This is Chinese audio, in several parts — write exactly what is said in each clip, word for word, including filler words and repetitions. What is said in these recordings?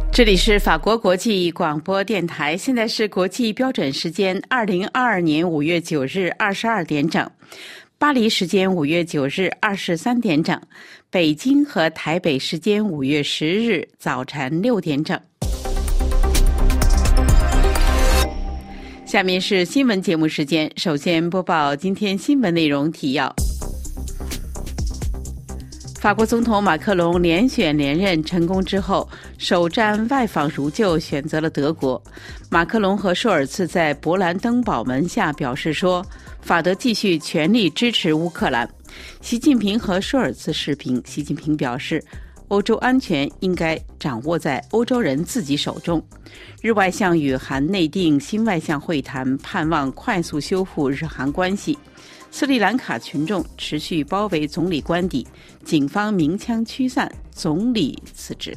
这里是法国国际广播电台，现在是国际标准时间二零二二年五月九日二十二点整，巴黎时间五月九日二十三点整，北京和台北时间五月十日早晨六点整。下面是新闻节目时间，首先播报今天新闻内容提要。法国总统马克龙连选连任成功之后，首站外访如旧选择了德国。马克龙和舒尔茨在勃兰登堡门下表示说，法德继续全力支持乌克兰。习近平和舒尔茨视频，习近平表示，欧洲安全应该掌握在欧洲人自己手中。日外相与韩内定新外相会谈，盼望快速修复日韩关系。斯里兰卡群众持续包围总理官邸，警方鸣枪驱散，总理辞职。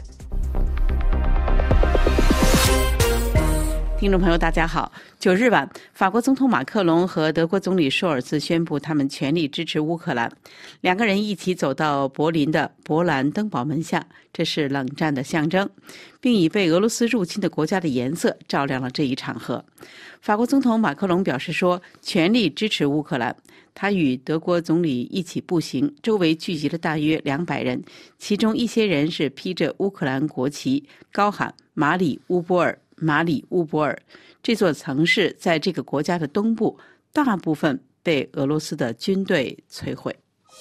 听众朋友大家好，九日晚，法国总统马克龙和德国总理舒尔茨宣布他们全力支持乌克兰，两个人一起走到柏林的勃兰登堡门下，这是冷战的象征，并以被俄罗斯入侵的国家的颜色照亮了这一场合。法国总统马克龙表示说，全力支持乌克兰。他与德国总理一起步行，周围聚集了大约两百人，其中一些人是披着乌克兰国旗，高喊马里乌波尔，马里乌波尔。这座城市在这个国家的东部，大部分被俄罗斯的军队摧毁。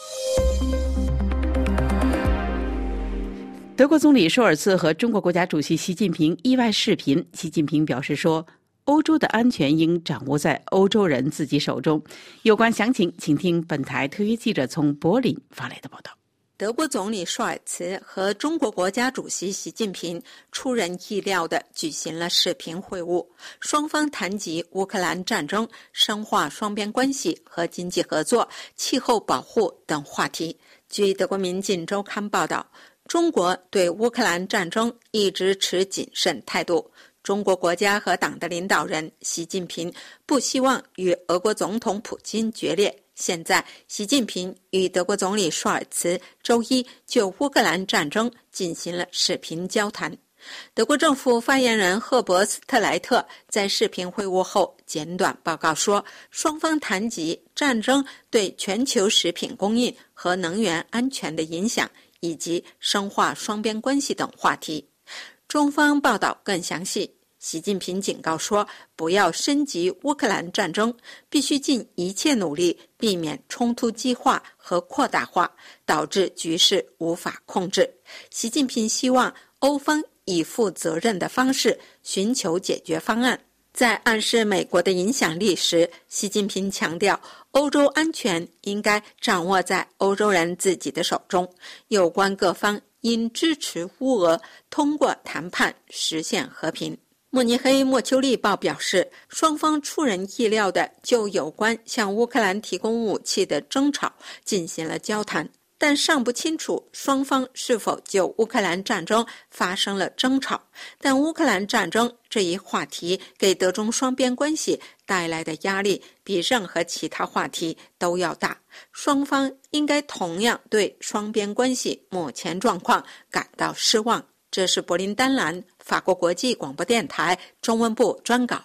德国总理舒尔茨和中国国家主席习近平意外视频，习近平表示说，欧洲的安全应掌握在欧洲人自己手中。有关详情，请听本台特约记者从柏林发来的报道。 德国总理舒尔茨和中国国家主席习近平出人意料地举行了视频会晤，双方谈及乌克兰战争、深化双边关系和经济合作、气候保护等话题。据德国民进周刊报道，中国对乌克兰战争一直持谨慎态度。中国国家和党的领导人习近平不希望与俄国总统普京决裂。现在，习近平与德国总理舒尔茨周一就乌克兰战争进行了视频交谈。德国政府发言人赫伯斯特莱特在视频会晤后简短报告说，双方谈及战争对全球食品供应和能源安全的影响，以及深化双边关系等话题。中方报道更详细，习近平警告说，不要升级乌克兰战争，必须尽一切努力避免冲突激化和扩大化，导致局势无法控制。习近平希望欧方以负责任的方式寻求解决方案。在暗示美国的影响力时，习近平强调，欧洲安全应该掌握在欧洲人自己的手中，有关各方应支持乌俄通过谈判实现和平。慕尼黑莫丘利报表示，双方出人意料地就有关向乌克兰提供武器的争吵进行了交谈，但尚不清楚双方是否就乌克兰战争发生了争吵。但乌克兰战争这一话题给德中双边关系带来的压力比任何其他话题都要大，双方应该同样对双边关系目前状况感到失望。这是柏林丹兰法国国际广播电台中文部专稿。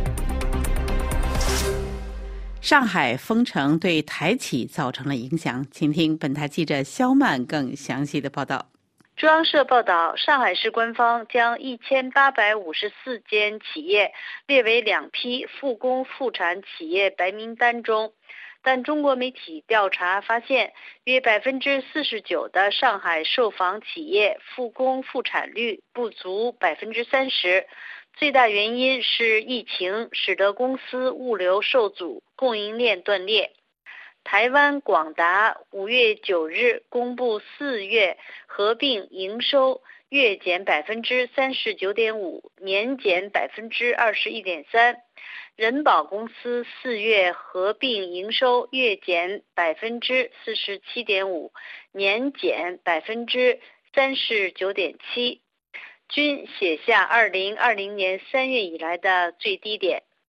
上海封城对台企造成了影响，请听本台记者肖曼更详细的报道。 中央社报道，上海市官方将一千八百五十四间企业列为两批复工复产企业白名单中，但中国媒体调查发现，约百分之四十九的上海受访企业复工复产率不足百分之三十。最大原因是疫情使得公司物流受阻，供应链断裂。台湾广达五月九日公布四月合并营收月减百分之三十九点五，年减百分之二十一点三。人保公司四月合并营收月减百分之四十七点五，年减百分之三十九点七，均写下二零二零年三月以来的最低点。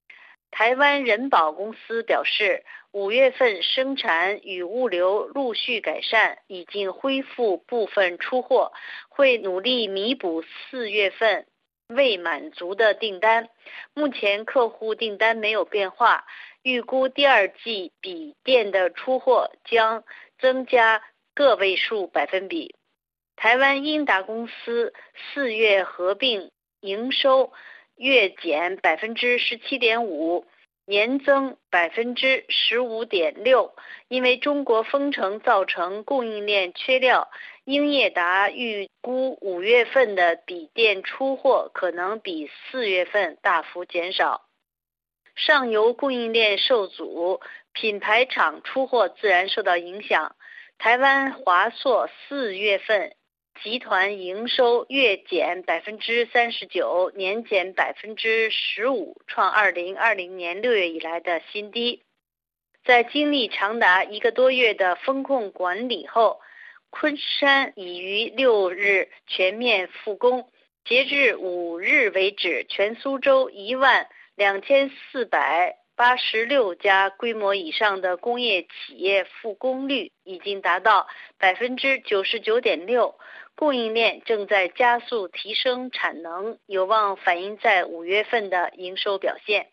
台湾人保公司表示，五月份生产与物流陆续改善，已经恢复部分出货，会努力弥补四月份未满足的订单。目前客户订单没有变化，预估第二季笔电的出货将增加个位数百分比。台湾英达公司四月合并营收月减百分之十七点五。年增百分之十五点六，因为中国封城造成供应链缺料，英业达预估五月份的笔电出货可能比四月份大幅减少。上游供应链受阻，品牌厂出货自然受到影响。台湾华硕四月份集团营收月减百分之三十九，年减百分之十五，创二零二零年六月以来的新低。在经历长达一个多月的风控管理后，昆山已于六日全面复工。截至五日为止，全苏州一万两千四百八十六家规模以上的工业企业复工率已经达到百分之九十九点六。供应链正在加速提升产能，有望反映在五月份的营收表现。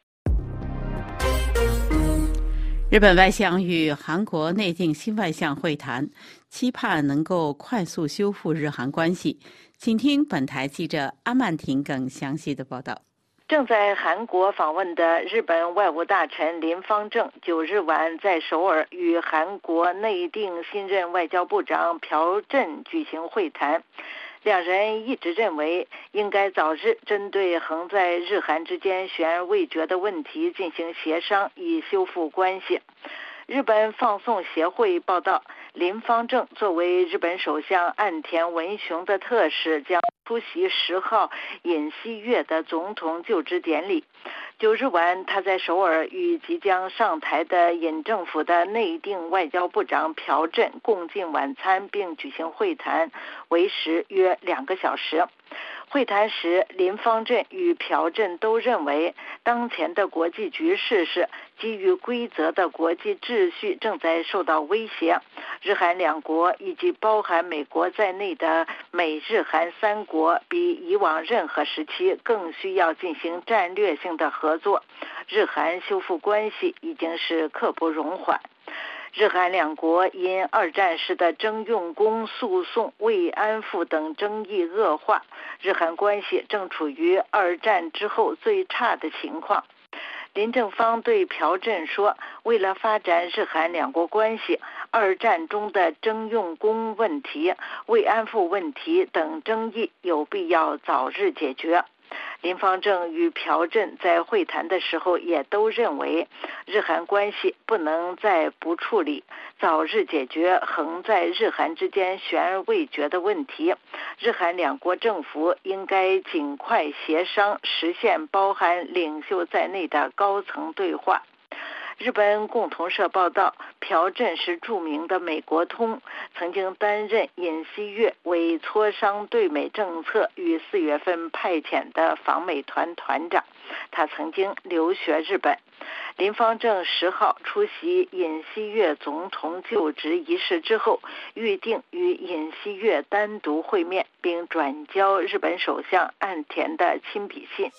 日本外相与韩国内定新外相会谈，期盼能够快速修复日韩关系。请听本台记者阿曼婷更详细的报道。 正在韩国访问的日本外务大臣林芳正九日晚在首尔与韩国内定新任外交部长朴振举行会谈，两人一直认为应该早日针对横在日韩之间悬而未决的问题进行协商，以修复关系。日本放送协会报道，林芳正作为日本首相岸田文雄的特使，将出席十号尹锡悦的总统就职典礼。九日晚，他在首尔与即将上台的尹政府的内定外交部长朴振共进晚餐，并举行会谈，为时约两个小时。会谈时，林芳正与朴振都认为，当前的国际局势是基于规则的国际秩序正在受到威胁。日韩两国以及包含美国在内的美日韩三国比以往任何时期更需要进行战略性的合作。日韩修复关系已经是刻不容缓。日韩两国因二战时的征用工诉讼、慰安妇等争议恶化，日韩关系正处于二战之后最差的情况。林正方对朴振说，为了发展日韩两国关系，二战中的征用工问题、慰安妇问题等争议有必要早日解决。林芳正与朴振在会谈的时候也都认为，日韩关系不能再不处理，早日解决横在日韩之间悬而未决的问题。日韩两国政府应该尽快协商，实现包含领袖在内的高层对话。日本共同社报道，朴振是著名的美国通，曾经担任尹锡悦为磋商对美政策与四月份派遣的访美团团长，他曾经留学日本。林芳正十号出席尹锡悦总统就职仪式之后，预定与尹锡悦单独会面，并转交日本首相岸田的亲笔信。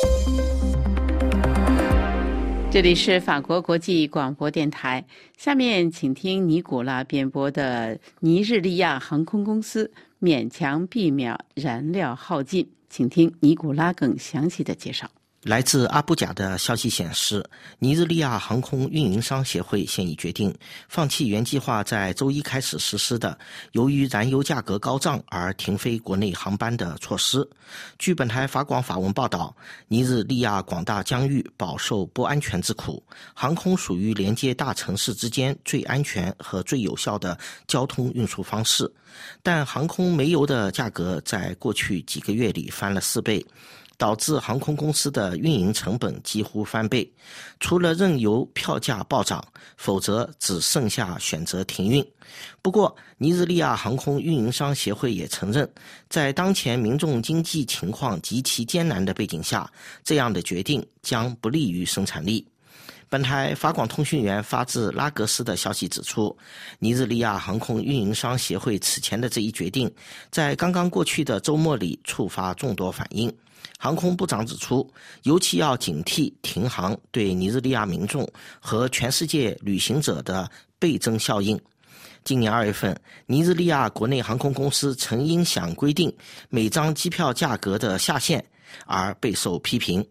这里是法国国际广播电台，下面请听尼古拉编播的尼日利亚航空公司勉强避免燃料耗尽，请听尼古拉更详细的介绍。 来自阿布贾的消息显示，尼日利亚航空运营商协会现已决定放弃原计划在周一开始实施的由于燃油价格高涨而停飞国内航班的措施。据本台法广法文报道，尼日利亚广大疆域饱受不安全之苦，航空属于连接大城市之间最安全和最有效的交通运输方式，但航空煤油的价格在过去几个月里翻了四倍，导致航空公司的运营成本几乎翻倍，除了任由票价暴涨，否则只剩下选择停运。不过，尼日利亚航空运营商协会也承认，在当前民众经济情况极其艰难的背景下，这样的决定将不利于生产力。 本台法广通讯员发自拉格斯的消息指出，尼日利亚航空运营商协会此前的这一决定，在刚刚过去的周末里触发众多反应。航空部长指出，尤其要警惕停航对尼日利亚民众和全世界旅行者的倍增效应。今年二月份，尼日利亚国内航空公司曾因想规定每张机票价格的下限而备受批评。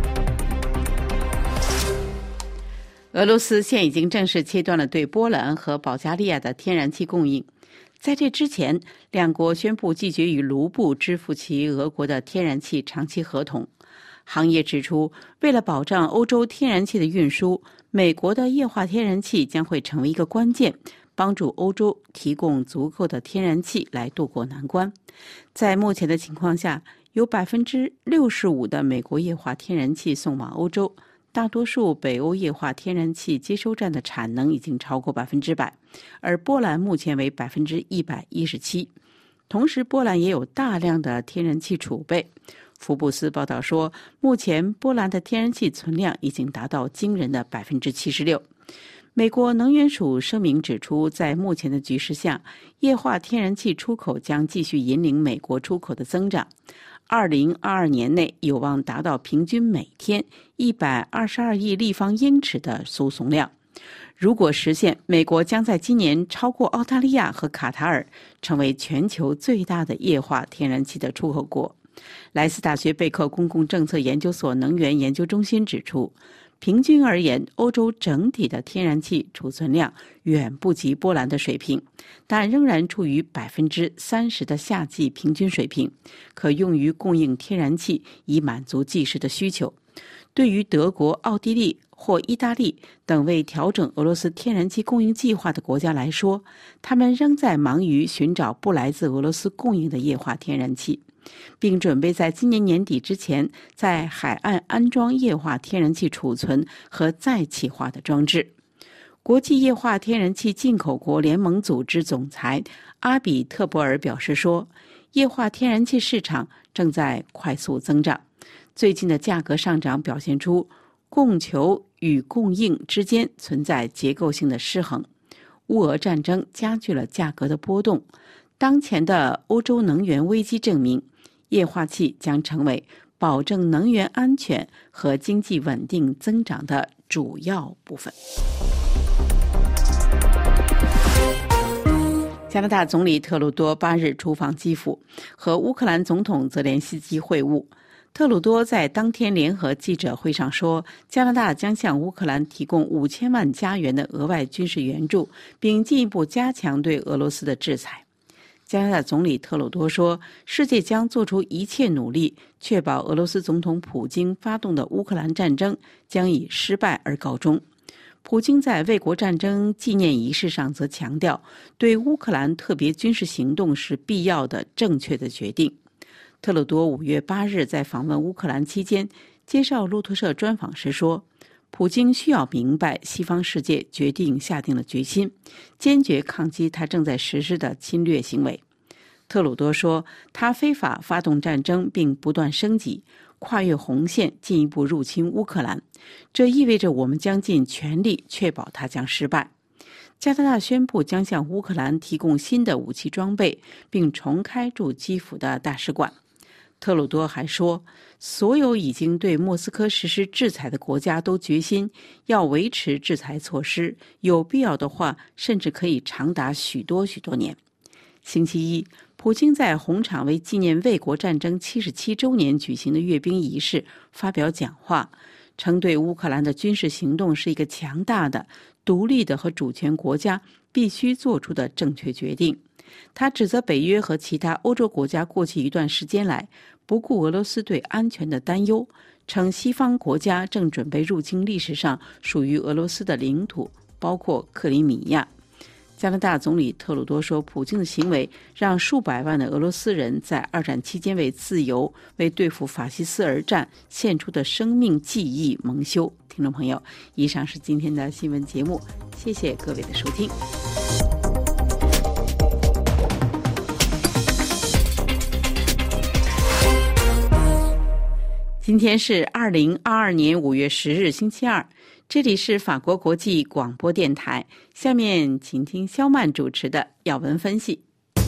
俄罗斯现已经正式切断了对波兰和保加利亚的天然气供应。在这之前，两国宣布拒绝与卢布支付其俄国的天然气长期合同。行业指出，为了保障欧洲天然气的运输，美国的液化天然气将会成为一个关键，帮助欧洲提供足够的天然气来渡过难关。在目前的情况下，有 百分之六十五 的美国液化天然气送往欧洲，大多数北欧液化天然气接收站的产能已经超过百分之百，而波兰目前为百分之一百一十七。同时，波兰也有大量的天然气储备。福布斯报道说，目前波兰的天然气存量已经达到惊人的百分之七十六。美国能源署声明指出，在目前的局势下，液化天然气出口将继续引领美国出口的增长。二零二二年内有望达到平均每天一百二十二亿立方英尺的输送量。如果实现，美国将在今年超过澳大利亚和卡塔尔，成为全球最大的液化天然气的出口国。莱斯大学贝克公共政策研究所能源研究中心指出，平均而言，欧洲整体的天然气储存量远不及波兰的水平，但仍然处于 百分之三十 的夏季平均水平，可用于供应天然气以满足即时的需求。对于德国、奥地利或意大利等未调整俄罗斯天然气供应计划的国家来说，他们仍在忙于寻找不来自俄罗斯供应的液化天然气，并准备在今年年底之前在海岸安装液化天然气储存和再气化的装置。国际液化天然气进口国联盟组织总裁阿比特博尔表示说，液化天然气市场正在快速增长。最近的价格上涨表现出供求与供应之间存在结构性的失衡。乌俄战争加剧了价格的波动。当前的欧洲能源危机证明，液化气将成为保证能源安全和经济稳定增长的主要部分。加拿大总理特鲁多八日出访基辅，和乌克兰总统泽连斯基会晤。特鲁多在当天联合记者会上说，加拿大将向乌克兰提供五千万加元的额外军事援助，并进一步加强对俄罗斯的制裁。加拿大总理特鲁多说，世界将做出一切努力，确保俄罗斯总统普京发动的乌克兰战争将以失败而告终。普京在卫国战争纪念仪式上则强调，对乌克兰特别军事行动是必要的、正确的决定。特鲁多五月八日在访问乌克兰期间接受路透社专访时说，普京需要明白西方世界决定下定了决心，坚决抗击他正在实施的侵略行为。特鲁多说，他非法发动战争并不断升级，跨越红线进一步入侵乌克兰，这意味着我们将尽全力确保他将失败。加拿大宣布将向乌克兰提供新的武器装备，并重开驻基辅的大使馆。特鲁多还说，所有已经对莫斯科实施制裁的国家都决心要维持制裁措施，有必要的话甚至可以长达许多许多年。星期一，普京在红场为纪念卫国战争七十七周年举行的阅兵仪式发表讲话，称对乌克兰的军事行动是一个强大的、独立的和主权国家必须做出的正确决定。他指责北约和其他欧洲国家过去一段时间来不顾俄罗斯对安全的担忧，称西方国家正准备入侵历史上属于俄罗斯的领土，包括克里米亚。加拿大总理特鲁多说，普京的行为让数百万的俄罗斯人在二战期间为自由、为对付法西斯而战献出的生命记忆蒙羞。听众朋友，以上是今天的新闻节目，谢谢各位的收听。今天是二零二二年五月十日星期二， 这里是法国国际广播电台，下面请听肖曼主持的要闻分析。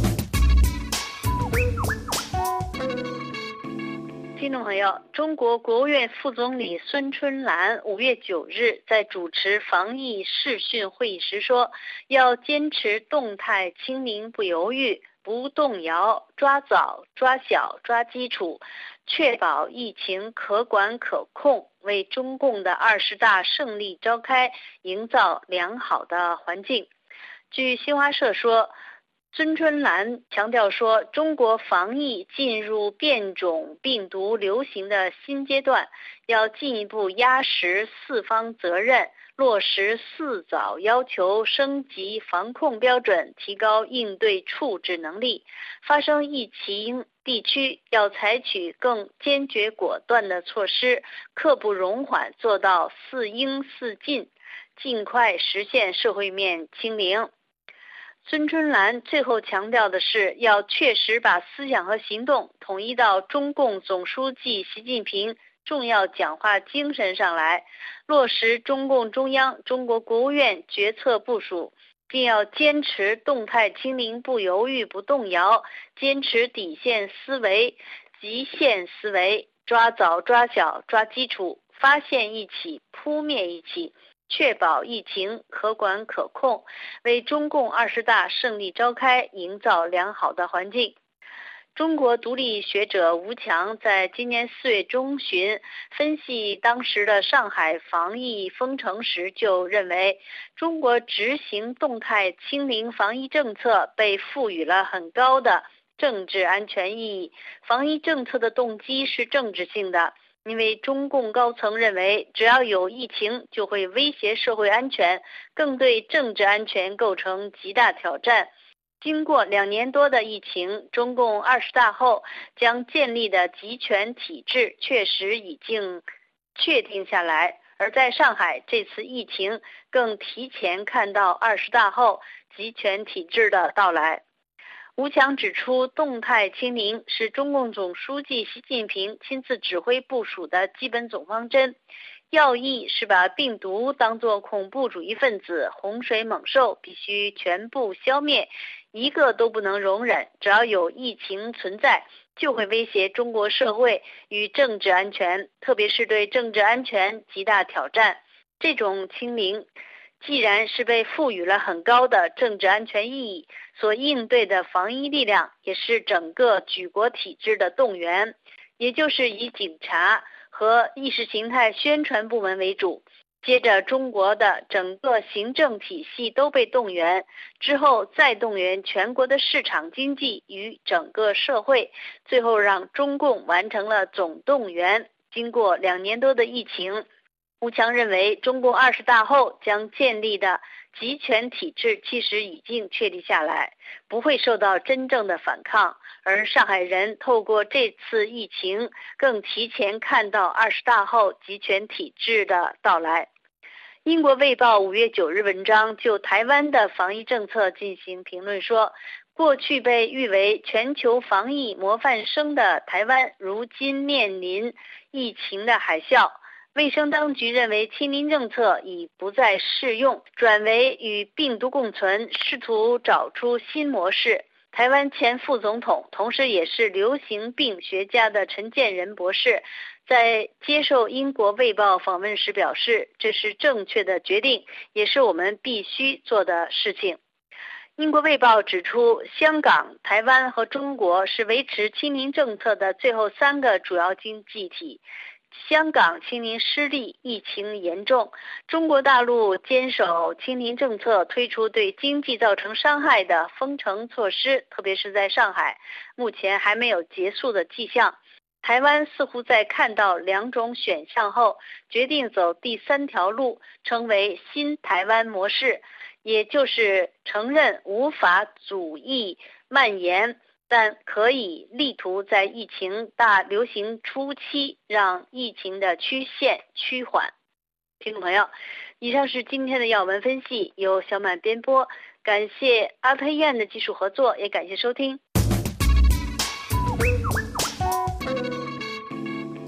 听众朋友，中国国务院副总理孙春兰五月九日在主持防疫视讯会议时说，要坚持动态清零不犹豫、不动摇，抓早、抓小、抓基础，确保疫情可管可控，为中共的二十大胜利召开营造良好的环境。据新华社说，孙春兰强调说，中国防疫进入变种病毒流行的新阶段，要进一步压实四方责任，落实四早要求，升级防控标准，提高应对处置能力。发生疫情地区要采取更坚决果断的措施，刻不容缓做到四应四尽，尽快实现社会面清零。孙春兰最后强调的是，要确实把思想和行动统一到中共总书记习近平重要讲话精神上来，落实中共中央、中国国务院决策部署，并要坚持动态清零不犹豫、不动摇，坚持底线思维、极限思维，抓早、抓小、抓基础，发现一起、扑灭一起，确保疫情可管可控，为中共二十大胜利召开营造良好的环境。中国独立学者吴强在今年四月中旬分析当时的上海防疫封城时就认为，中国执行动态清零防疫政策被赋予了很高的政治安全意义。防疫政策的动机是政治性的，因为中共高层认为，只要有疫情就会威胁社会安全，更对政治安全构成极大挑战。经过两年多的疫情，中共二十大后将建立的集权体制确实已经确定下来，而在上海这次疫情更提前看到二十大后集权体制的到来。吴强指出，动态清零是中共总书记习近平亲自指挥部署的基本总方针，要义是把病毒当作恐怖主义分子、洪水猛兽，必须全部消灭，一个都不能容忍。只要有疫情存在，就会威胁中国社会与政治安全，特别是对政治安全极大挑战。这种清零既然是被赋予了很高的政治安全意义，所应对的防疫力量也是整个举国体制的动员，也就是以警察和意识形态宣传部门为主，接着中国的整个行政体系都被动员，之后再动员全国的市场经济与整个社会，最后让中共完成了总动员。经过两年多的疫情，吴强认为，中共二十大后将建立的集权体制其实已经确立下来，不会受到真正的反抗。而上海人透过这次疫情，更提前看到二十大后集权体制的到来。英国卫报五月九日文章就台湾的防疫政策进行评论说，过去被誉为全球防疫模范生的台湾，如今面临疫情的海啸。卫生当局认为清零政策已不再适用，转为与病毒共存，试图找出新模式。台湾前副总统，同时也是流行病学家的陈建仁博士，在接受英国卫报访问时表示，这是正确的决定，也是我们必须做的事情。英国卫报指出，香港、台湾和中国是维持清零政策的最后三个主要经济体。香港清零失利，疫情严重。中国大陆坚守清零政策，推出对经济造成伤害的封城措施，特别是在上海，目前还没有结束的迹象。台湾似乎在看到两种选项后，决定走第三条路，称为新台湾模式，也就是承认无法阻抑蔓延，但可以力图在疫情大流行初期让疫情的曲线趋缓。听众朋友，以上是今天的要闻分析，由小满编播，感谢阿特燕的技术合作，也感谢收听。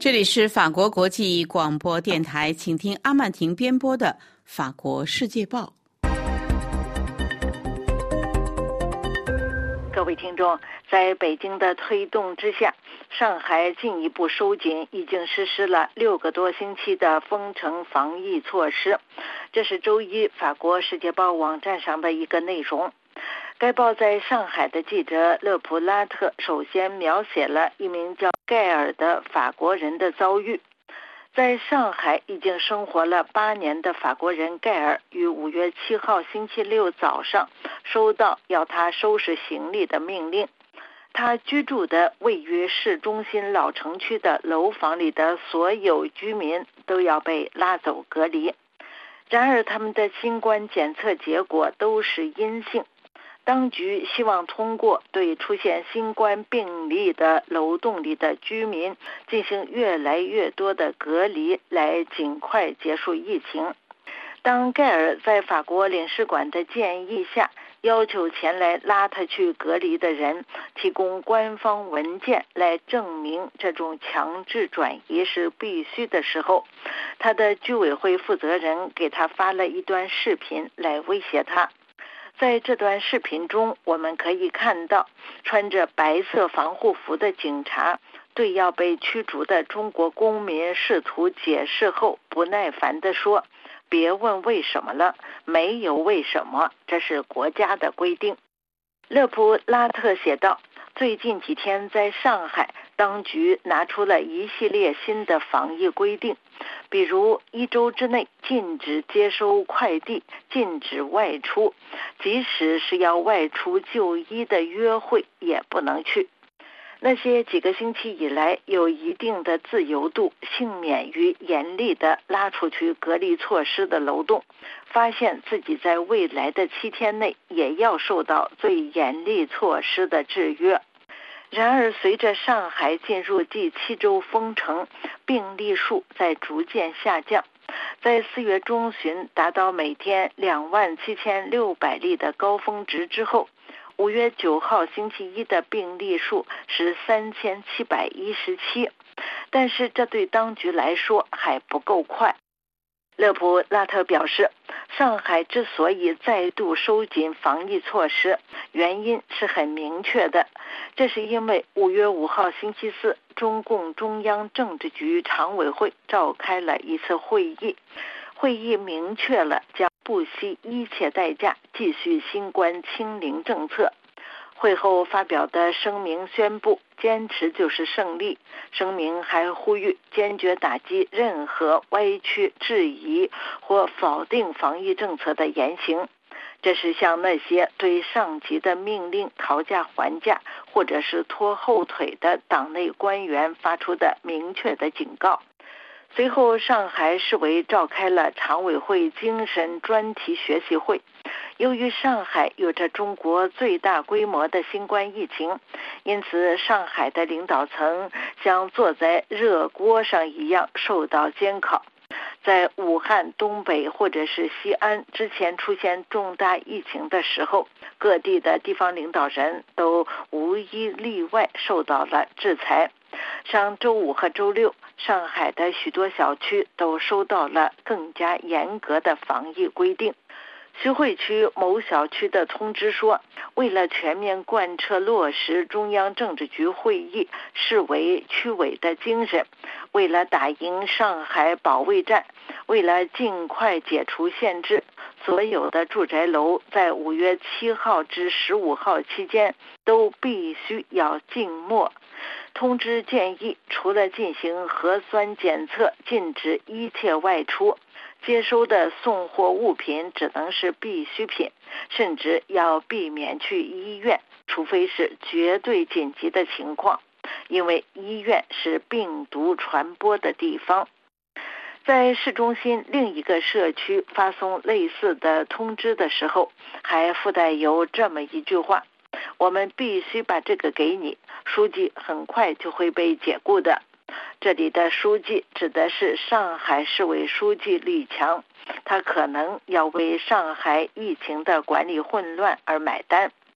这里是法国国际广播电台，请听阿曼婷编播的《法国世界报》。 各位听众，在北京的推动之下，上海进一步收紧已经实施了六个多星期的封城防疫措施。这是周一法国世界报网站上的一个内容。该报在上海的记者勒普拉特首先描写了一名叫盖尔的法国人的遭遇。在上海已经生活了八年的法国人盖尔于五月七号星期六早上收到要他收拾行李的命令。他居住的位于市中心老城区的楼房里的所有居民都要被拉走隔离。然而他们的新冠检测结果都是阴性。当局希望通过对出现新冠病例的楼栋里的居民进行越来越多的隔离，来尽快结束疫情。当盖尔在法国领事馆的建议下，要求前来拉他去隔离的人提供官方文件来证明这种强制转移是必须的时候，他的居委会负责人给他发了一段视频来威胁他。在这段视频中，我们可以看到穿着白色防护服的警察对要被驱逐的中国公民试图解释后，不耐烦地说：“别问为什么了，没有为什么，这是国家的规定。”勒普拉特写道，最近几天在上海，当局拿出了一系列新的防疫规定，比如一周之内禁止接收快递，禁止外出，即使是要外出就医的约会也不能去。那些几个星期以来有一定的自由度，幸免于严厉的拉出去隔离措施的楼栋，发现自己在未来的七天内也要受到最严厉措施的制约。然而随着上海进入第七周封城，病例数在逐渐下降，在四月中旬达到每天两万七千六百例的高峰值之后，五月九号星期一的病例数是三千七百一十七，但是这对当局来说还不够快。勒普拉特表示，上海之所以再度收紧防疫措施，原因是很明确的，这是因为五月五号星期四，中共中央政治局常委会召开了一次会议，会议明确了将不惜一切代价继续新冠清零政策。会后发表的声明宣布，坚持就是胜利。声明还呼吁坚决打击任何歪曲、质疑或否定防疫政策的言行。这是向那些对上级的命令讨价还价或者是拖后腿的党内官员发出的明确的警告。随后，上海市委召开了常委会精神专题学习会。由于上海有着中国最大规模的新冠疫情，因此上海的领导层像坐在热锅上一样受到监考。在武汉、东北或者是西安之前出现重大疫情的时候，各地的地方领导人都无一例外受到了制裁。上周五和周六，上海的许多小区都收到了更加严格的防疫规定。徐汇区某小区的通知说，为了全面贯彻落实中央政治局会议市委区委的精神，为了打赢上海保卫战，为了尽快解除限制，所有的住宅楼在五月七号至十五号期间都必须要静默。通知建议，除了进行核酸检测，禁止一切外出，接收的送货物品只能是必需品，甚至要避免去医院，除非是绝对紧急的情况，因为医院是病毒传播的地方。在市中心另一个社区发送类似的通知的时候，还附带有这么一句话：我们必须把这个给你，书记很快就会被解雇的。这里的书记指的是上海市委书记李强，他可能要为上海疫情的管理混乱而买单。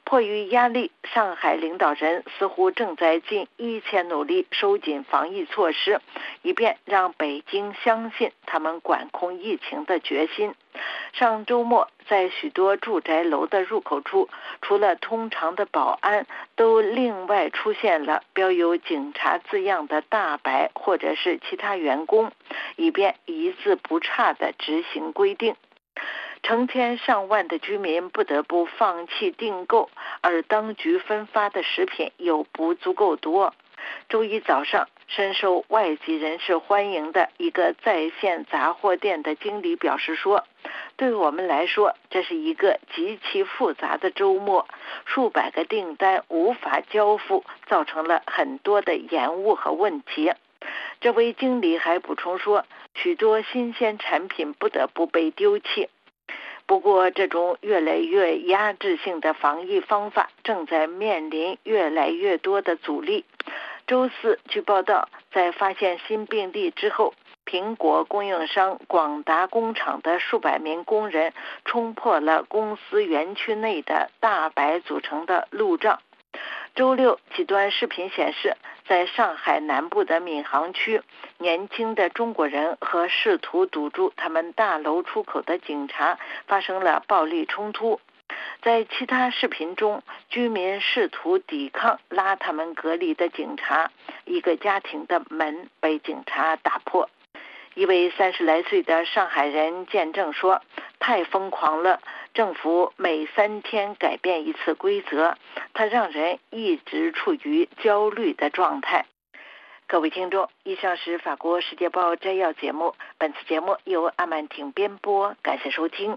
迫于压力，上海领导人似乎正在尽一切努力收紧防疫措施，以便让北京相信他们管控疫情的决心。上周末，在许多住宅楼的入口处，除了通常的保安，都另外出现了标有警察字样的大白或者是其他员工，以便一字不差地执行规定。成千上万的居民不得不放弃订购，而当局分发的食品又不足够多。周一早上，深受外籍人士欢迎的一个在线杂货店的经理表示说，对我们来说，这是一个极其复杂的周末，数百个订单无法交付，造成了很多的延误和问题。这位经理还补充说，许多新鲜产品不得不被丢弃。不过，这种越来越压制性的防疫方法正在面临越来越多的阻力。周四，据报道，在发现新病例之后，苹果供应商广达工厂的数百名工人冲破了公司园区内的大白组成的路障。周六，几段视频显示，在上海南部的闵行区，年轻的中国人和试图堵住他们大楼出口的警察发生了暴力冲突。在其他视频中，居民试图抵抗拉他们隔离的警察，一个家庭的门被警察打破。一位三十来岁的上海人见证说，太疯狂了，政府每三天改变一次规则，它让人一直处于焦虑的状态。各位听众，以上是法国世界报摘要节目，本次节目由阿曼婷编播，感谢收听。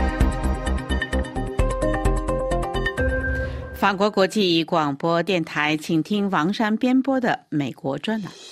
法国国际广播电台，请听王珊编播的美国专栏。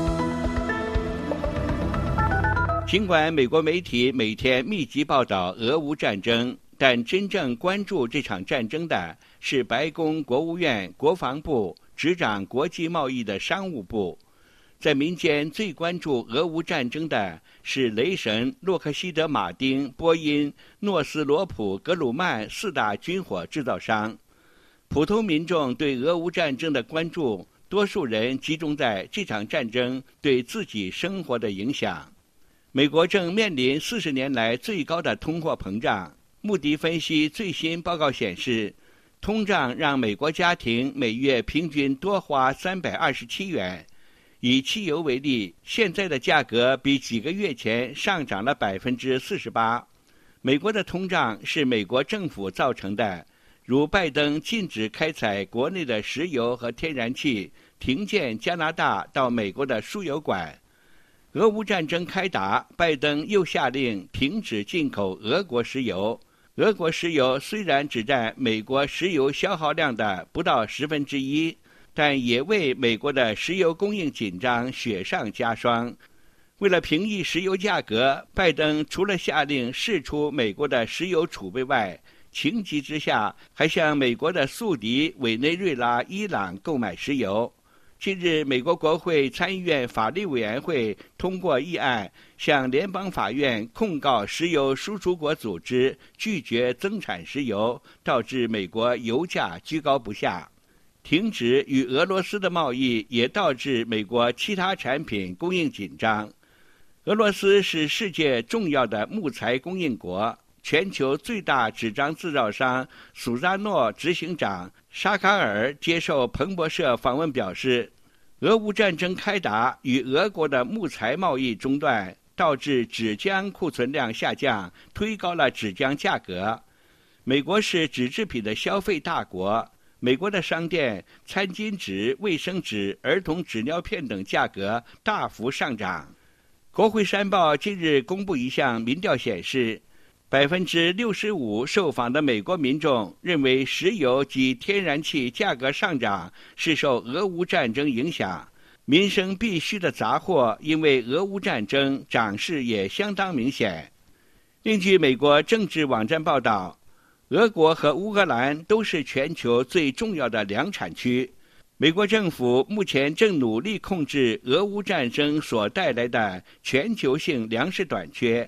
尽管美国媒体每天密集报道俄乌战争，但真正关注这场战争的是白宫、国务院、国防部执掌国际贸易的商务部。在民间最关注俄乌战争的是雷神、洛克希德马丁、波音、诺斯罗普、格鲁曼四大军火制造商。普通民众对俄乌战争的关注，多数人集中在这场战争对自己生活的影响。美国正面临四十年来最高的通货膨胀。穆迪分析最新报告显示，通胀让美国家庭每月平均多花三百二十七元。以汽油为例，现在的价格比几个月前上涨了百分之四十八。美国的通胀是美国政府造成的，如拜登禁止开采国内的石油和天然气，停建加拿大到美国的输油管。俄乌战争开打，拜登又下令停止进口俄国石油。俄国石油虽然只占美国石油消耗量的不到十分之一，但也为美国的石油供应紧张雪上加霜。为了平抑石油价格，拜登除了下令释出美国的石油储备外，情急之下还向美国的宿敌委内瑞拉、伊朗购买石油。近日，美国国会参议院法律委员会通过议案，向联邦法院控告石油输出国组织拒绝增产石油，导致美国油价居高不下。停止与俄罗斯的贸易也导致美国其他产品供应紧张。俄罗斯是世界重要的木材供应国，全球最大纸张制造商苏扎诺执行长沙卡尔接受彭博社访问表示，俄乌战争开打与俄国的木材贸易中断，导致纸浆库存量下降，推高了纸浆价格。美国是纸制品的消费大国，美国的商店餐巾纸、卫生纸、儿童纸尿片等价格大幅上涨。国会山报近日公布一项民调显示，百分之六十五受访的美国民众认为石油及天然气价格上涨是受俄乌战争影响。民生必需的杂货因为俄乌战争涨势也相当明显。另据美国政治网站报道，俄国和乌克兰都是全球最重要的粮产区。美国政府目前正努力控制俄乌战争所带来的全球性粮食短缺，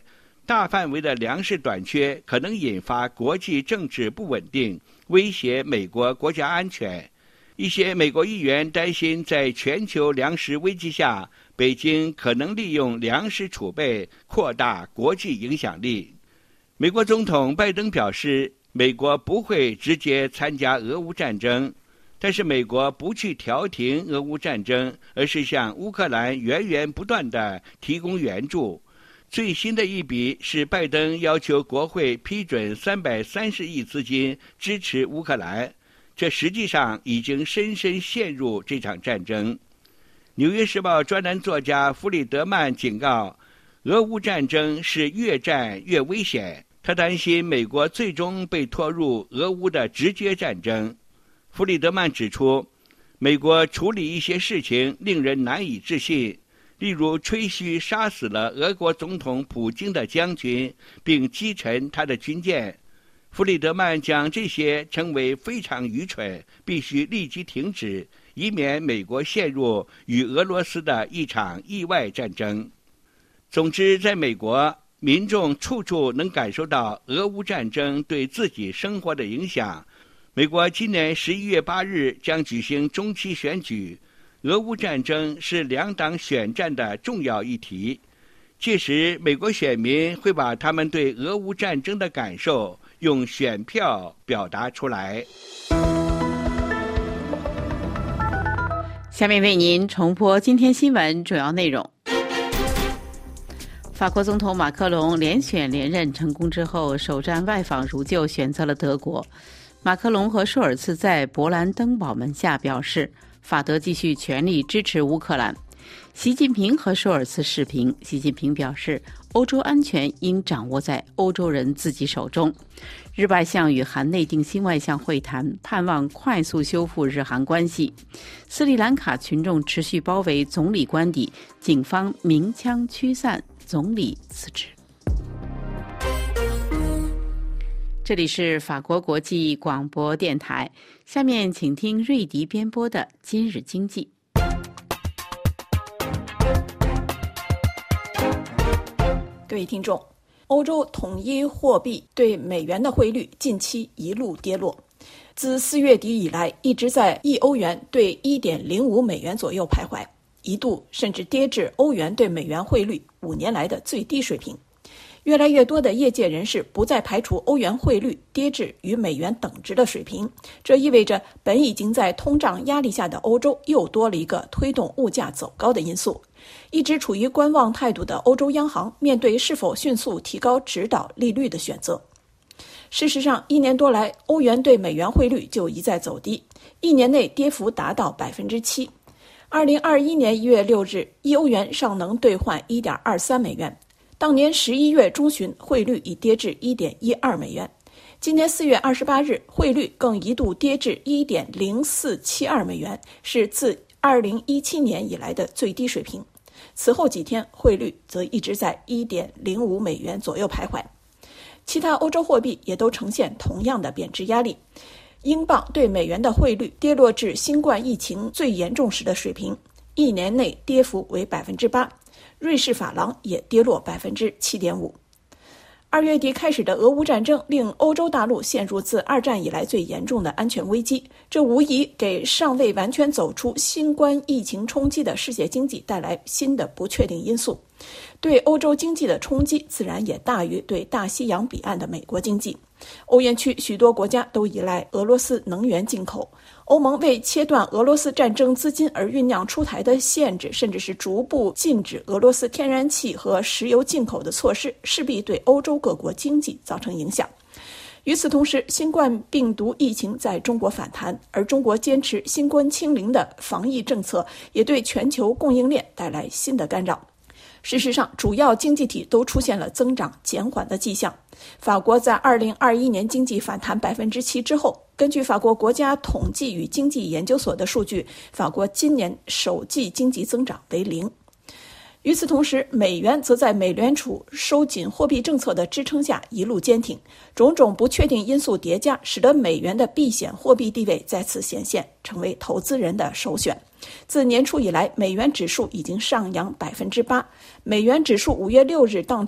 大范围的粮食短缺可能引发国际政治不稳定，威胁美国国家安全。一些美国议员担心，在全球粮食危机下，北京可能利用粮食储备扩大国际影响力。美国总统拜登表示，美国不会直接参加俄乌战争，但是美国不去调停俄乌战争，而是向乌克兰源源不断地提供援助。最新的一笔是拜登要求国会批准三百三十亿资金支持乌克兰，这实际上已经深深陷入这场战争。纽约时报专栏作家弗里德曼警告，俄乌战争是越战越危险，他担心美国最终被拖入俄乌的直接战争。弗里德曼指出，美国处理一些事情令人难以置信，例如吹嘘杀死了俄国总统普京的将军，并击沉他的军舰。弗里德曼将这些称为非常愚蠢，必须立即停止，以免美国陷入与俄罗斯的一场意外战争。总之，在美国，民众处处能感受到俄乌战争对自己生活的影响。美国今年十一月八日将举行中期选举，俄乌战争是两党选战的重要议题。届时，美国选民会把他们对俄乌战争的感受用选票表达出来。 下面为您重播今天新闻主要内容。法国总统马克龙连选连任成功之后，首站外访如旧选择了德国。马克龙和舒尔茨在勃兰登堡门下表示，法德继续全力支持乌克兰。习近平和舒尔茨视频，习近平表示，欧洲安全应掌握在欧洲人自己手中。日外相与韩内定新外相会谈，盼望快速修复日韩关系。斯里兰卡群众持续包围总理官邸，警方鸣枪驱散，总理辞职。这里是法国国际广播电台，下面请听瑞迪编播的今日经济。 各位听众，欧洲统一货币对美元的汇率近期一路跌落，自四月底以来一直在一欧元对 一点零五美元左右徘徊，一度甚至跌至欧元对美元汇率五年来的最低水平。越来越多的业界人士不再排除欧元汇率跌至与美元等值的水平，这意味着本已经在通胀压力下的欧洲又多了一个推动物价走高的因素。一直处于观望态度的欧洲央行面对是否迅速提高指导利率的选择。事实上，一年多来，欧元对美元汇率就一再走低，一年内跌幅达到百分之七。二零二一年一月六日，一欧元尚能兑换一点二三美元。当年十一月中旬，汇率已跌至 一点一二美元。今年四月二十八日，汇率更一度跌至 一点零四七二美元，是自二零一七年以来的最低水平。此后几天，汇率则一直在 一点零五美元左右徘徊。其他欧洲货币也都呈现同样的贬值压力。英镑对美元的汇率跌落至新冠疫情最严重时的水平，一年内跌幅为 百分之八。瑞士法郎也跌落 百分之七点五。二月底开始的俄乌战争令欧洲大陆陷入自二战以来最严重的安全危机，这无疑给尚未完全走出新冠疫情冲击的世界经济带来新的不确定因素。对欧洲经济的冲击自然也大于对大西洋彼岸的美国经济。欧元区许多国家都依赖俄罗斯能源进口，欧盟为切断俄罗斯战争资金而酝酿出台的限制，甚至是逐步禁止俄罗斯天然气和石油进口的措施，势必对欧洲各国经济造成影响。与此同时，新冠病毒疫情在中国反弹，而中国坚持新冠清零的防疫政策，也对全球供应链带来新的干扰。事实上，主要经济体都出现了增长减缓的迹象。法国在二零二一年经济反弹 百分之七 之后，根据法国国家统计与经济研究所的数据，法国今年首季经济增长为零。与此同时，美元则在美联储收紧货币政策的支撑下一路坚挺，种种不确定因素叠加，使得美元的避险货币地位再次显现，成为投资人的首选。自年初以来，美元指数已经上扬 百分之八， 美元指数五月六日当周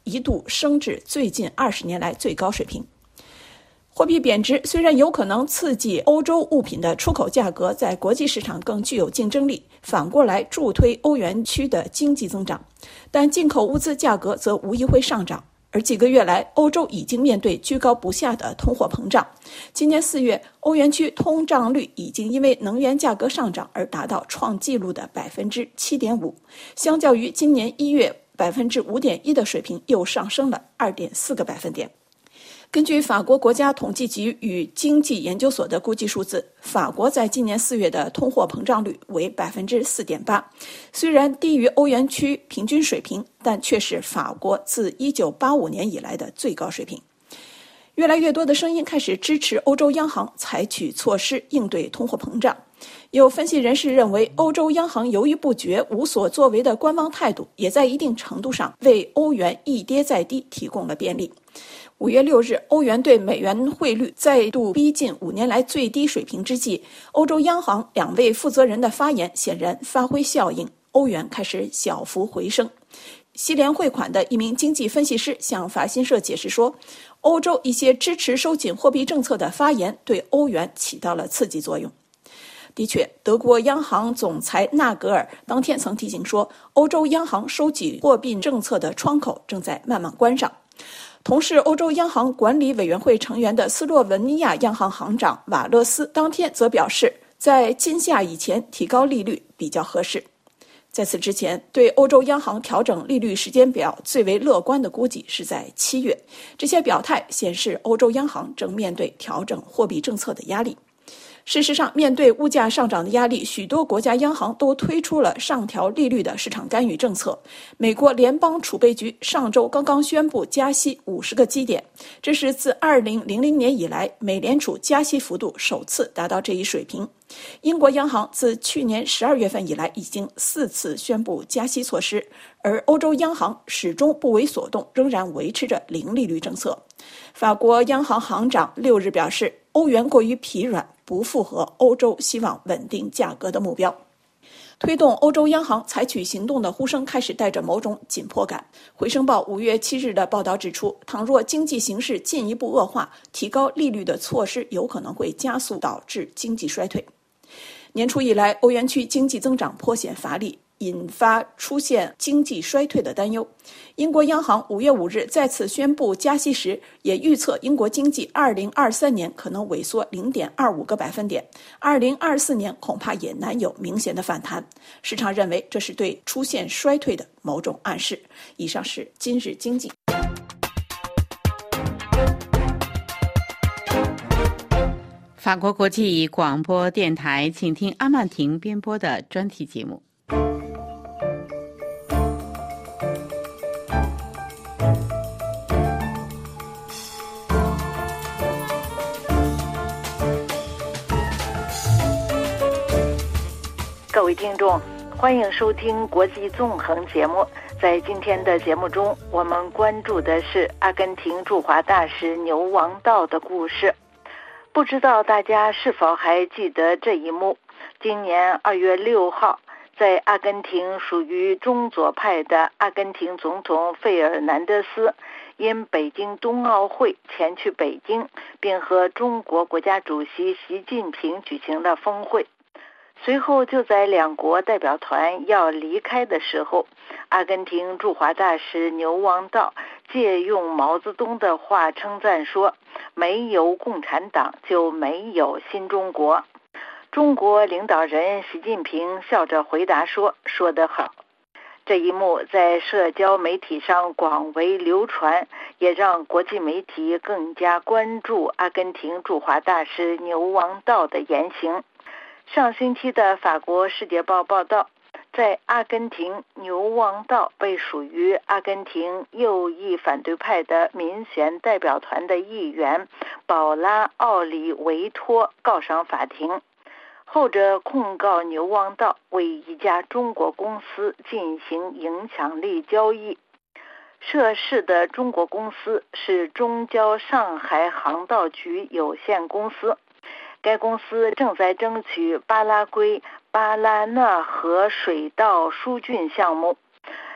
一度升至最近二十年来最高水平。货币贬值虽然有可能刺激欧洲物品的出口价格在国际市场更具有竞争力，反过来助推欧元区的经济增长，但进口物资价格则无疑会上涨。而几个月来，欧洲已经面对居高不下的通货膨胀。今年四月，欧元区通胀率已经因为能源价格上涨而达到创纪录的 百分之七点五， 相较于今年一月 百分之五点一 的水平又上升了 二点四个百分点。根据法国国家统计局与经济研究所的估计数字，法国在今年四月的通货膨胀率为 百分之四点八， 虽然低于欧元区平均水平，但却是法国自一九八五年以来的最高水平。越来越多的声音开始支持欧洲央行采取措施应对通货膨胀。有分析人士认为，欧洲央行犹豫不决、无所作为的观望态度，也在一定程度上为欧元一跌再低提供了便利。五月六日，欧元对美元汇率再度逼近五年来最低水平之际，欧洲央行两位负责人的发言显然发挥效应，欧元开始小幅回升。西联汇款的一名经济分析师向法新社解释说，欧洲一些支持收紧货币政策的发言对欧元起到了刺激作用。的确，德国央行总裁纳格尔当天曾提醒说，欧洲央行收紧货币政策的窗口正在慢慢关上。同是欧洲央行管理委员会成员的斯洛文尼亚央行行长瓦勒斯当天则表示，在今夏以前提高利率比较合适。在此之前，对欧洲央行调整利率时间表最为乐观的估计是在七月。这些表态显示，欧洲央行正面对调整货币政策的压力。事实上，面对物价上涨的压力，许多国家央行都推出了上调利率的市场干预政策。美国联邦储备局上周刚刚宣布加息五十个基点，这是自二零零零年以来美联储加息幅度首次达到这一水平。英国央行自去年十二月份以来已经四次宣布加息措施，而欧洲央行始终不为所动，仍然维持着零利率政策。法国央行行长六日表示，欧元过于疲软，不符合欧洲希望稳定价格的目标。推动欧洲央行采取行动的呼声开始带着某种紧迫感。回声报五月七日的报道指出，倘若经济形势进一步恶化，提高利率的措施有可能会加速导致经济衰退。年初以来，欧元区经济增长颇显乏力，引发出现经济衰退的担忧。英国央行五月五日再次宣布加息时，也预测英国经济二零二三年可能萎缩 零点二五个百分点，二零二四年恐怕也难有明显的反弹。市场认为这是对出现衰退的某种暗示。以上是今日经济。 法国国际广播电台，请听阿曼婷编播的专题节目。 各位听众，欢迎收听国际纵横节目。在今天的节目中，我们关注的是阿根廷驻华大使牛王道的故事。不知道大家是否还记得这一幕？今年二月六号，在阿根廷属于中左派的阿根廷总统费尔南德斯因北京冬奥会前去北京，并和中国国家主席习近平举行了峰会。随后就在两国代表团要离开的时候，阿根廷驻华大使牛王道借用毛泽东的话称赞说，没有共产党就没有新中国。中国领导人习近平笑着回答说，说得好。这一幕在社交媒体上广为流传，也让国际媒体更加关注阿根廷驻华大使牛王道的言行。上星期的法国《世界报》报道，在阿根廷，牛王道被属于阿根廷右翼反对派的民选代表团的议员保拉·奥里维托告上法庭。后者控告牛王道为一家中国公司进行影响力交易。涉事的中国公司是中交上海航道局有限公司。该公司正在争取巴拉圭巴拉纳河水道疏浚项目。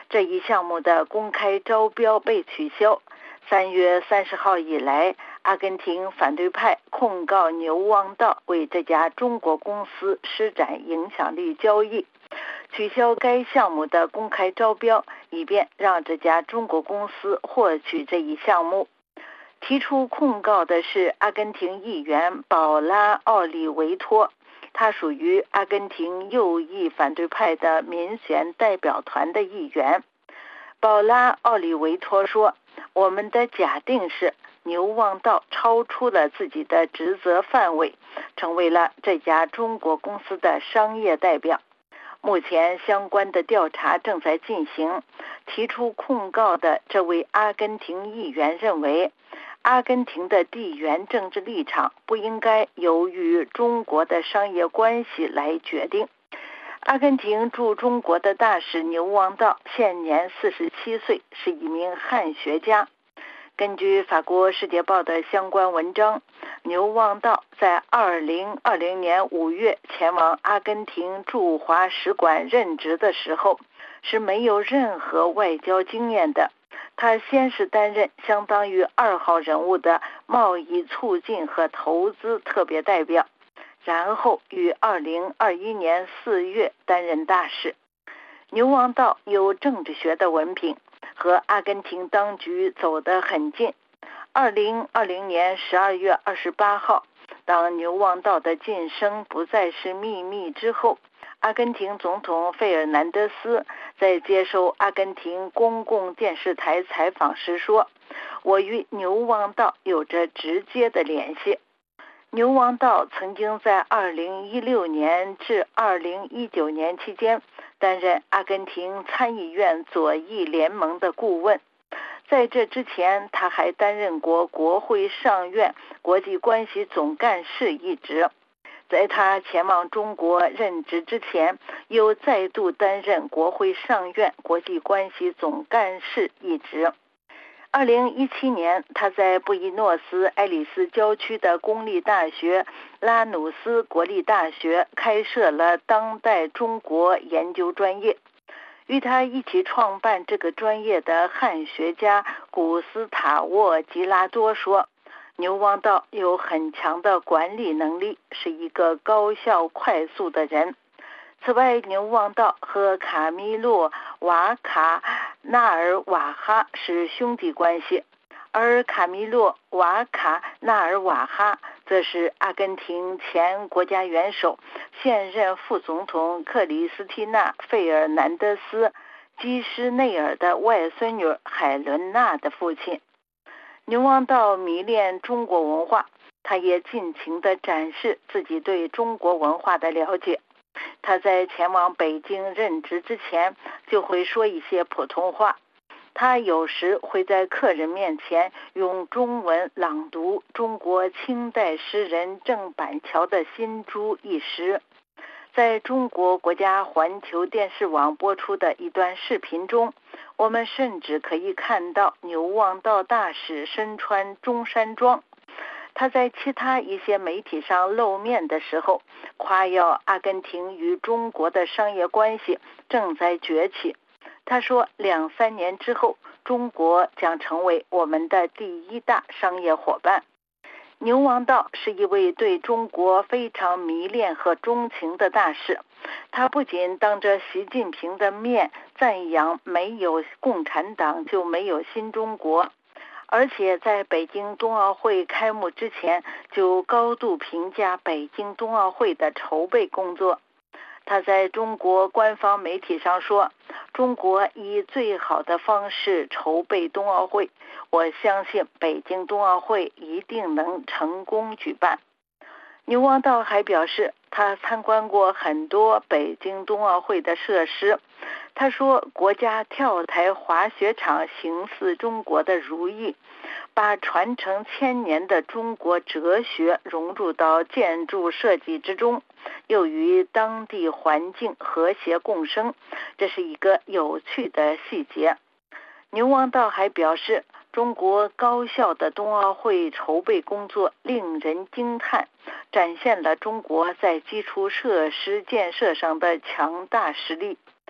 这一项目的公开招标被取消。三月三十号以来，阿根廷反对派控告牛汪道为这家中国公司施展影响力交易，取消该项目的公开招标，以便让这家中国公司获取这一项目。提出控告的是阿根廷议员保拉·奥利维托，他属于阿根廷右翼反对派的民选代表团的议员。保拉·奥利维托说，我们的假定是牛汪道超出了自己的职责范围，成为了这家中国公司的商业代表。目前相关的调查正在进行。提出控告的这位阿根廷议员认为，阿根廷的地缘政治立场不应该由于中国的商业关系来决定。阿根廷驻中国的大使牛汪道现年四十七岁，是一名汉学家。根据法国《世界报》的相关文章，牛汪道在二零二零年五月前往阿根廷驻华使馆任职的时候，是没有任何外交经验的。他先是担任相当于二号人物的贸易促进和投资特别代表，然后于二零二一年四月担任大使。牛汪道有政治学的文凭，和阿根廷当局走得很近。二零二零年十二月二十八号，当牛汪道的晋升不再是秘密之后，阿根廷总统费尔南德斯在接受阿根廷公共电视台采访时说，我与牛汪道有着直接的联系。牛汪道曾经在二零一六年至二零一九年期间担任阿根廷参议院左翼联盟的顾问。在这之前，他还担任过国会上院国际关系总干事一职。在他前往中国任职之前，又再度担任国会上院国际关系总干事一职。二零一七年，他在布宜诺斯艾利斯郊区的公立大学拉努斯国立大学开设了当代中国研究专业。与他一起创办这个专业的汉学家古斯塔沃·吉拉多说，牛汪道有很强的管理能力，是一个高效快速的人。此外，牛汪道和卡米洛·瓦卡纳尔瓦哈是兄弟关系，而卡米洛·瓦卡纳尔瓦哈则是阿根廷前国家元首、现任副总统克里斯蒂娜·费尔南德斯·基施内尔的外孙女海伦娜的父亲。牛汪道迷恋中国文化，他也尽情地展示自己对中国文化的了解。他在前往北京任职之前就会说一些普通话，他有时会在客人面前用中文朗读中国清代诗人郑板桥的新珠一诗。在中国国家环球电视网播出的一段视频中，我们甚至可以看到牛汪道大使身穿中山装。他在其他一些媒体上露面的时候，夸耀阿根廷与中国的商业关系正在崛起。他说，两三年之后，中国将成为我们的第一大商业伙伴。牛汪道是一位对中国非常迷恋和钟情的大使，他不仅当着习近平的面赞扬没有共产党就没有新中国，而且在北京冬奥会开幕之前就高度评价北京冬奥会的筹备工作。他在中国官方媒体上说，中国以最好的方式筹备冬奥会，我相信北京冬奥会一定能成功举办。牛汪道还表示，他参观过很多北京冬奥会的设施。他说，国家跳台滑雪场形似中国的如意，把传承千年的中国哲学融入到建筑设计之中，又与当地环境和谐共生，这是一个有趣的细节。牛汪道还表示，中国高效的冬奥会筹备工作令人惊叹，展现了中国在基础设施建设上的强大实力。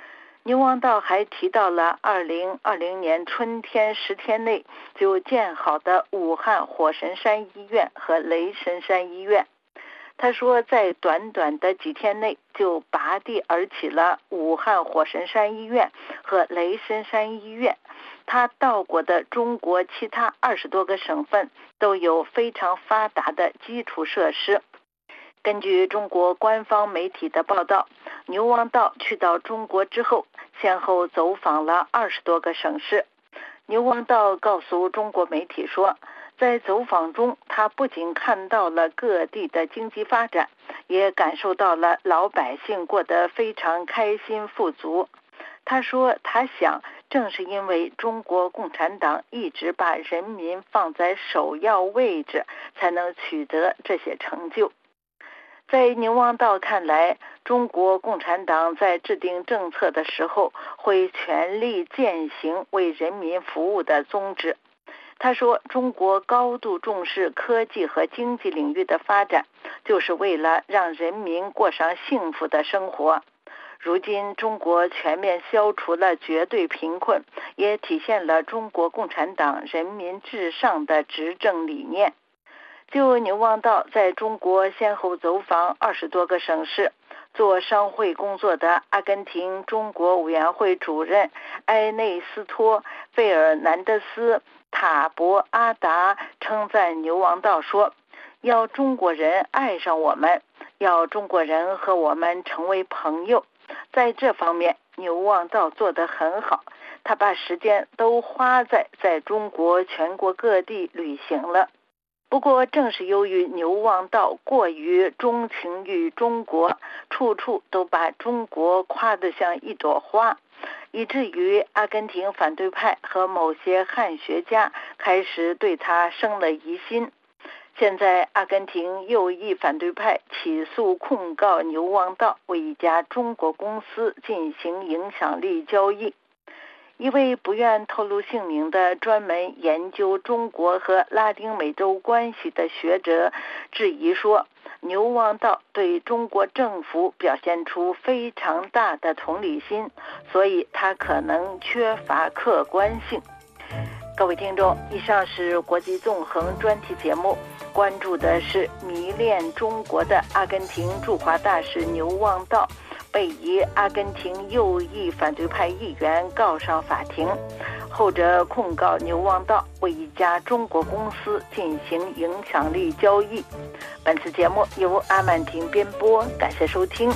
牛王道还提到了二零二零年春天十天内就建好的武汉火神山医院和雷神山医院。他说，在短短的几天内就拔地而起了武汉火神山医院和雷神山医院。他到过的中国其他二十多个省份都有非常发达的基础设施。根据中国官方媒体的报道，牛王道去到中国之后，先后走访了二十多个省市。牛王道告诉中国媒体说，在走访中，他不仅看到了各地的经济发展，也感受到了老百姓过得非常开心富足。他说，他想正是因为中国共产党一直把人民放在首要位置，才能取得这些成就。在牛王道看来，中国共产党在制定政策的时候，会全力践行为人民服务的宗旨。他说，中国高度重视科技和经济领域的发展，就是为了让人民过上幸福的生活。如今中国全面消除了绝对贫困，也体现了中国共产党人民至上的执政理念。就牛王道在中国先后走访二十多个省市，做商会工作的阿根廷中国委员会主任埃内斯托·费尔南德斯·塔博阿达称赞牛王道说，要中国人爱上我们，要中国人和我们成为朋友。在这方面，牛王道做得很好，他把时间都花在在中国全国各地旅行了。不过正是由于牛王道过于钟情于中国，处处都把中国夸得像一朵花，以至于阿根廷反对派和某些汉学家开始对他生了疑心。现在阿根廷右翼反对派起诉控告牛王道为一家中国公司进行影响力交易。一位不愿透露姓名的专门研究中国和拉丁美洲关系的学者质疑说，牛王道对中国政府表现出非常大的同理心，所以他可能缺乏客观性。各位听众，以上是国际纵横专题节目，关注的是迷恋中国的阿根廷驻华大使牛王道被一阿根廷右翼反对派议员告上法庭，后者控告牛王道为一家中国公司进行影响力交易。本次节目由阿曼婷编播，感谢收听。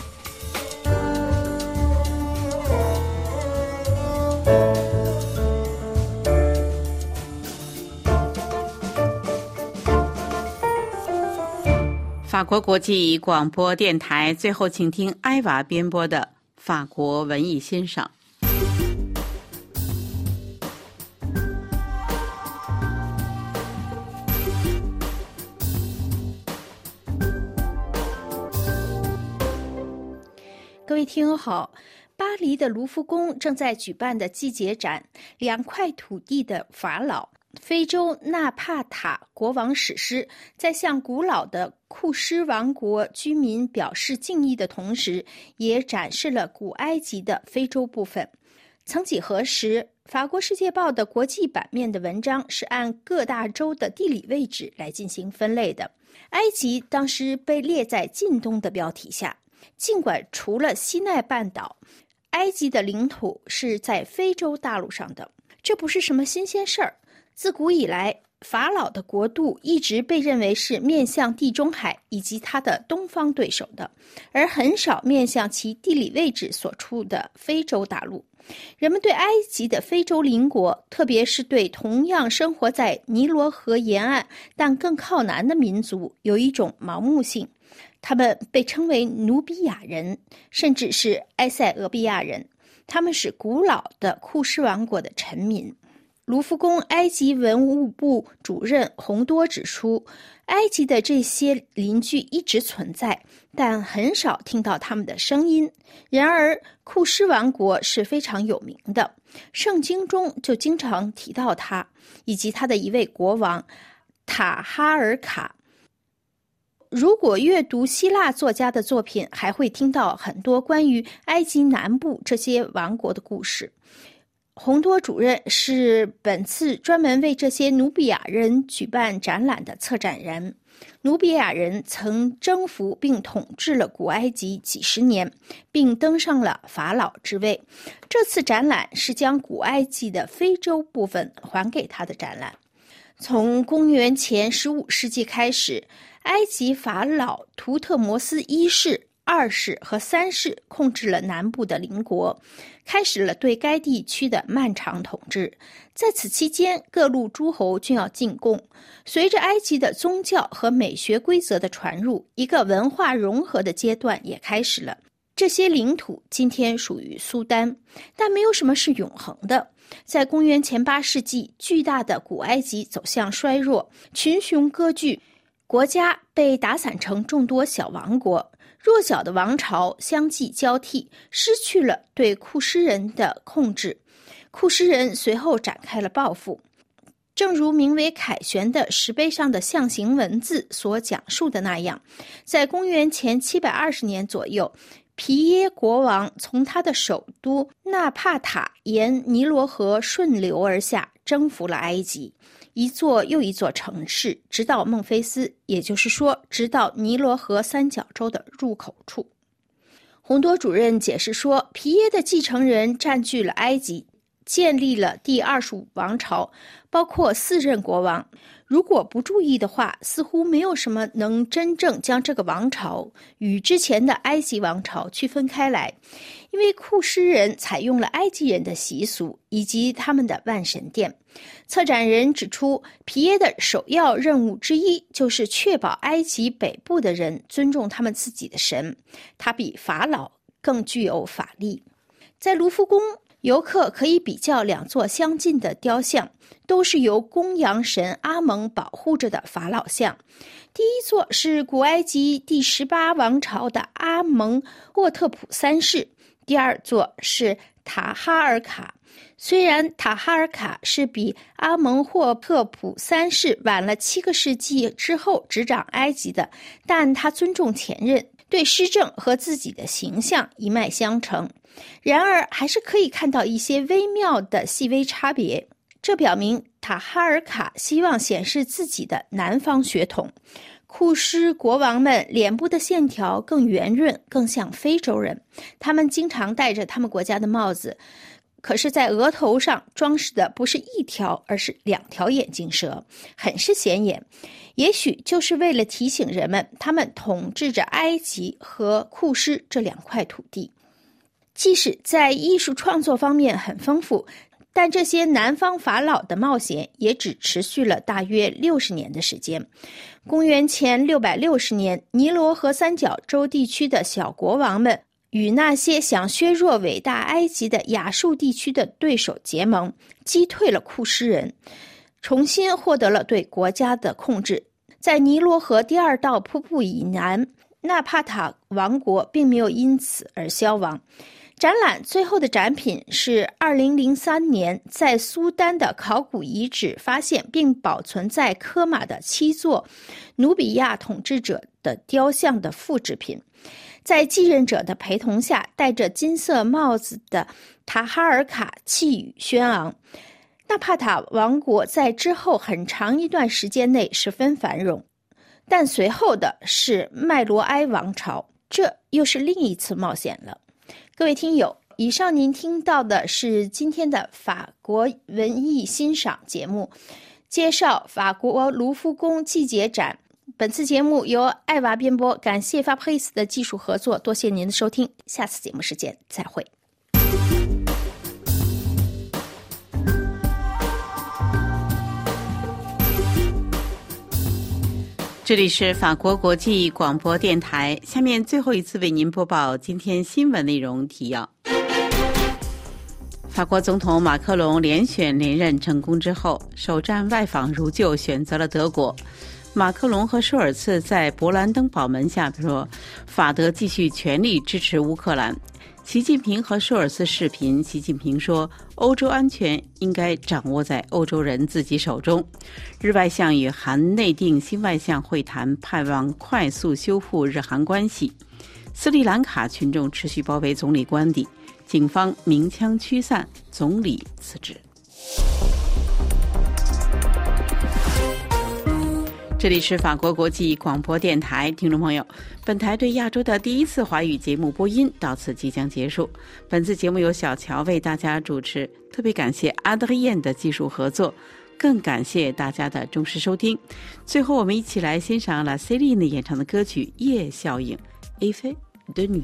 法国国际广播电台，最后请听埃娃编播的法国文艺欣赏。 各位听友好，巴黎的卢浮宫正在举办的季节展《两块土地的法老》非洲纳帕塔国王史诗，在向古老的库施王国居民表示敬意的同时，也展示了古埃及的非洲部分。曾几何时，法国世界报的国际版面的文章是按各大洲的地理位置来进行分类的。埃及当时被列在近东的标题下，尽管除了西奈半岛，埃及的领土是在非洲大陆上的，这不是什么新鲜事儿。自古以来，法老的国度一直被认为是面向地中海以及它的东方对手的，而很少面向其地理位置所处的非洲大陆。人们对埃及的非洲邻国，特别是对同样生活在尼罗河沿岸但更靠南的民族，有一种盲目性。他们被称为努比亚人，甚至是埃塞俄比亚人，他们是古老的库施王国的臣民。卢浮宫埃及文物部主任洪多指出，埃及的这些邻居一直存在，但很少听到他们的声音。然而库施王国是非常有名的，圣经中就经常提到他以及他的一位国王塔哈尔卡。 如果阅读希腊作家的作品，还会听到很多关于埃及南部这些王国的故事。洪多主任是本次专门为这些努比亚人举办展览的策展人。努比亚人曾征服并统治了古埃及几十年，并登上了法老之位。这次展览是将古埃及的非洲部分还给他的展览。从公元前十五世纪开始，埃及法老图特摩斯一世、二世和三世控制了南部的邻国，开始了对该地区的漫长统治。在此期间，各路诸侯均要进贡。随着埃及的宗教和美学规则的传入，一个文化融合的阶段也开始了。这些领土今天属于苏丹，但没有什么是永恒的。在公元前八世纪，巨大的古埃及走向衰弱，群雄割据，国家被打散成众多小王国，弱小的王朝相继交替，失去了对库施人的控制。库施人随后展开了报复。正如名为凯旋的石碑上的象形文字所讲述的那样，在公元前七百二十年左右，皮耶国王从他的首都纳帕塔沿尼罗河顺流而下，征服了埃及，一座又一座城市，直到孟菲斯，也就是说，直到尼罗河三角洲的入口处。洪多主任解释说，皮耶的继承人占据了埃及，建立了第二十五王朝，包括四任国王。如果不注意的话，似乎没有什么能真正将这个王朝与之前的埃及王朝区分开来，因为库施人采用了埃及人的习俗以及他们的万神殿。策展人指出，皮耶的首要任务之一就是确保埃及北部的人尊重他们自己的神，他比法老更具有法力。在卢浮宫，游客可以比较两座相近的雕像，都是由公羊神阿蒙保护着的法老像。第一座是古埃及第十八王朝的阿蒙霍特普三世，第二座是塔哈尔卡。虽然塔哈尔卡是比阿蒙霍特普三世晚了七个世纪之后执掌埃及的，但他尊重前任，对施政和自己的形象一脉相承。然而还是可以看到一些微妙的细微差别，这表明塔哈尔卡希望显示自己的南方血统。库施国王们脸部的线条更圆润，更像非洲人，他们经常戴着他们国家的帽子，可是在额头上装饰的不是一条，而是两条眼镜蛇，很是显眼。也许就是为了提醒人们，他们统治着埃及和库施这两块土地。即使在艺术创作方面很丰富，但这些南方法老的冒险也只持续了大约六十年的时间。公元前六百六十年，尼罗河三角洲地区的小国王们与那些想削弱伟大埃及的亚述地区的对手结盟，击退了库施人，重新获得了对国家的控制。在尼罗河第二道瀑布以南，纳帕塔王国并没有因此而消亡。展览最后的展品是二零零三年在苏丹的考古遗址发现并保存在科马的七座努比亚统治者的雕像的复制品。在继任者的陪同下，戴着金色帽子的塔哈尔卡气宇轩昂。纳帕塔王国在之后很长一段时间内十分繁荣，但随后的是麦罗埃王朝，这又是另一次冒险了。各位听友，以上您听到的是今天的法国文艺欣赏节目，介绍法国卢浮宫季节展。本次节目由艾娃编播，感谢法佩斯的技术合作，多谢您的收听，下次节目时间再会。 这里是法国国际广播电台，下面最后一次为您播报今天新闻内容提要。法国总统马克龙连选连任成功之后，首站外访如旧选择了德国。马克龙和舒尔茨在勃兰登堡门下说，法德继续全力支持乌克兰。 习近平和舒尔茨视频，习近平说，欧洲安全应该掌握在欧洲人自己手中。日外相与韩内定新外相会谈，盼望快速修复日韩关系。斯里兰卡群众持续包围总理官邸，警方鸣枪驱散，总理辞职。这里是法国国际广播电台，听众朋友，本台对亚洲的第一次华语节目播音到此即将结束。本次节目由小乔为大家主持，特别感谢阿德利燕的技术合作，更感谢大家的忠实收听。最后，我们一起来欣赏了 Céline 演唱的歌曲《夜效应》Effet de nuit。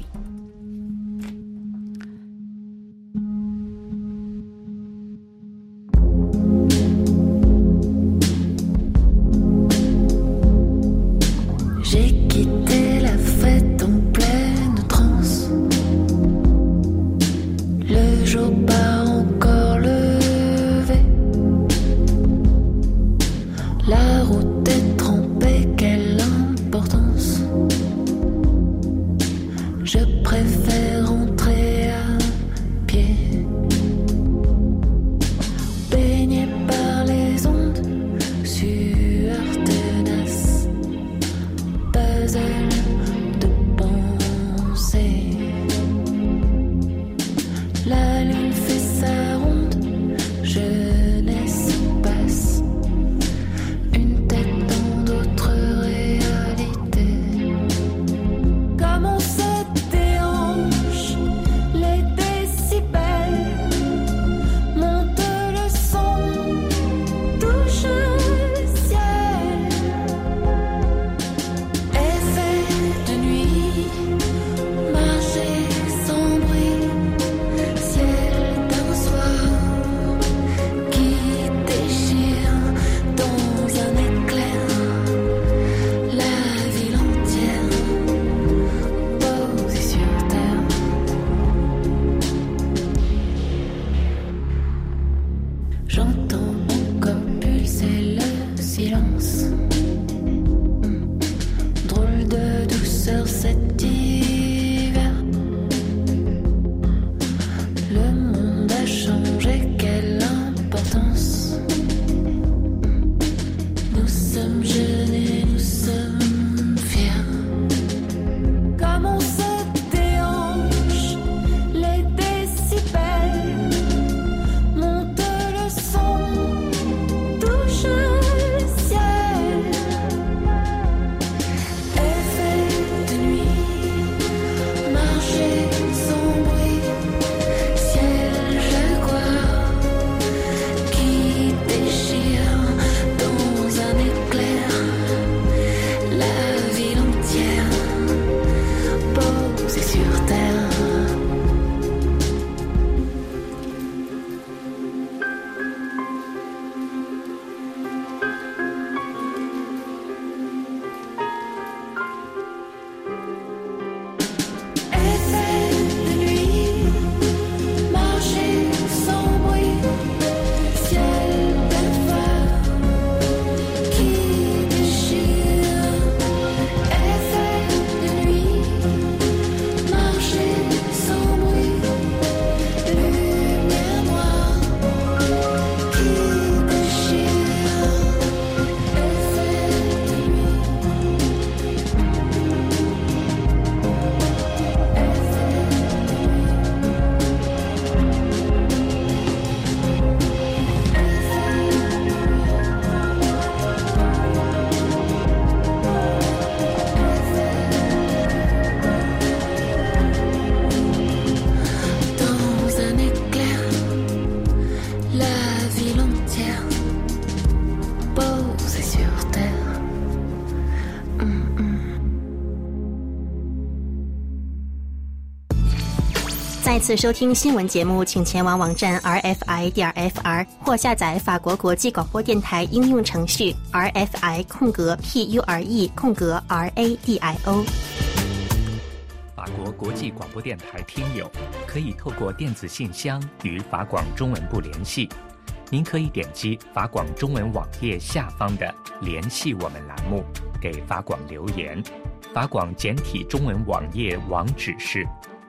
再次收听新闻节目，请前往网站 r f i 点 f r 或下载法国国际广播电台应用程序 R F I 空格 P U R E 空格 R A D I O。 法国国际广播电台听友可以透过电子信箱与法广中文部联系。您可以点击法广中文网页下方的联系我们栏目，给法广留言。法广简体中文网页网址是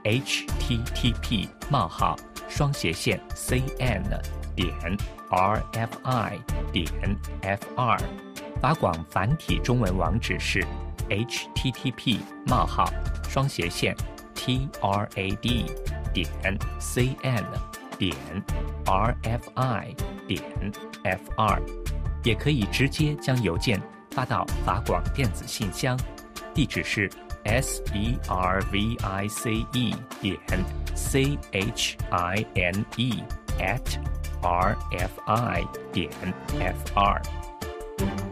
h t t p 冒号双斜线 c n 点 r f i 点 f r。法广繁体中文网址是 h t t p 冒号双斜线 t r a d 点 c n 点 r f i 点 f r。也可以直接将邮件发到法广电子信箱，地址是 s e r v i c e 点 c h i n e at r f i 点 f r。